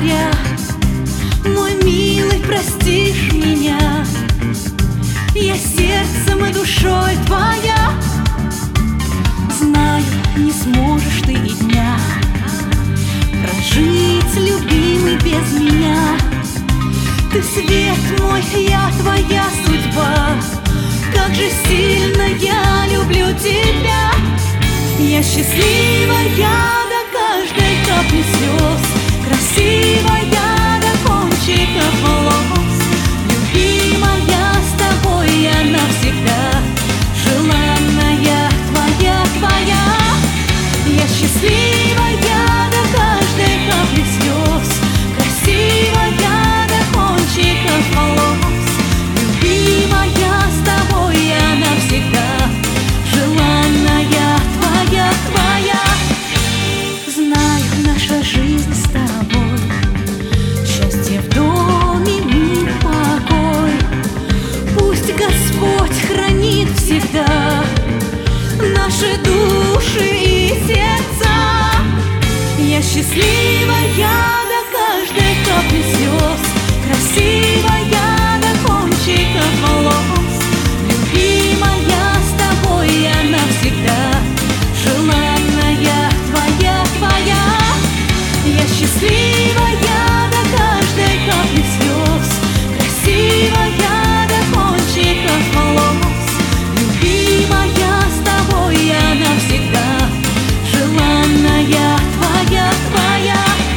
зря. Мой милый, простишь меня, я сердцем и душой твоя. Знаю, не сможешь ты и дня прожить, любимый, без меня. Ты свет мой, я твоя судьба. Как же сильно я люблю тебя. Я счастливая до каждой капли слез, красивая до кончиков волос. Любимая, с тобой я навсегда, желанная твоя, твоя. Я счастливая до каждой капли слез, красивая до кончиков волос. Любимая, с тобой я навсегда, желанная твоя, твоя. Знаю, наша жизнь с тобой, счастье в доме, мир, покой. Пусть Господь хранит всегда наши души и сердца. Я счастливая до каждой капли слез, красивая до кончиков волос. Любимая, с тобой я навсегда, желанная твоя, твоя. Я счастливая до каждой капли слез, красивая до кончиков волос. Любимая, с тобой я навсегда, желанная твоя, твоя.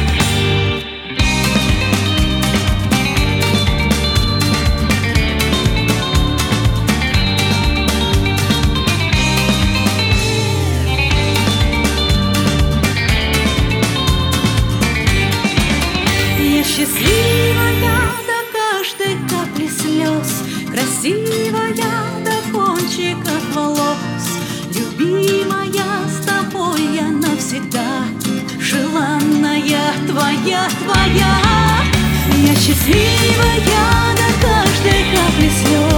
Счастливая до каждой капли слез, красивая до кончиков волос. Любимая, с тобой я навсегда, желанная твоя, твоя. Я счастливая до каждой капли слез,